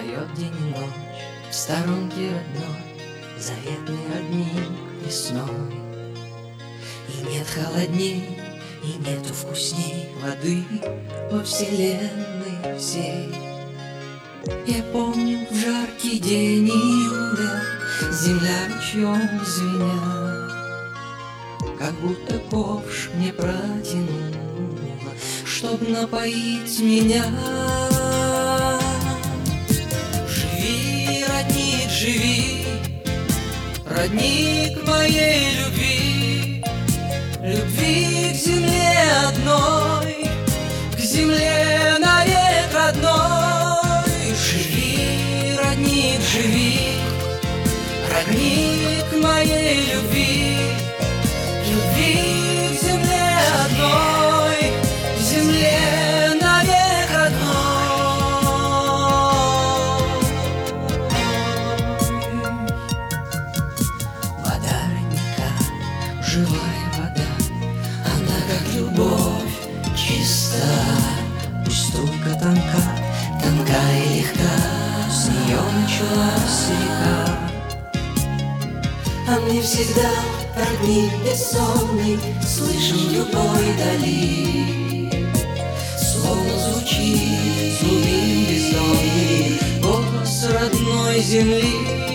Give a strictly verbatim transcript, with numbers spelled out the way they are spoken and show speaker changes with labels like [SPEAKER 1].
[SPEAKER 1] поет день и ночь в сторонке родной, заветный родник весной. И нет холодней, и нету вкусней воды во вселенной всей. Я помню в жаркий день июля земля ручьем звеня, как будто ковш мне протянула, чтоб напоить меня. Живи, родник, живи, родник моей любви, любви к земле одной, к земле навек родной. Живи, родник, живи, родник моей любви, любви к земле одной, к земле навек родной. Вода родника, живая вода, она как любовь чиста. Пусть струйка тонка, тонка и легка, с нее началась река. А мне всегда родник бессонный слышен в любой дали, словно звучит глубин бездонный голос родной земли.